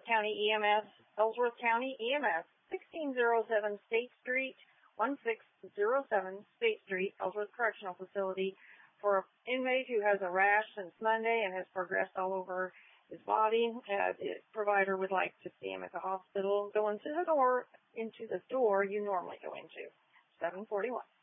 County EMS, 1607 State Street, 1607 State Street, Ellsworth Correctional Facility, for an inmate who has a rash since Monday and has progressed all over his body. The provider would like to see him at the hospital. Go into the door you normally go into. 741.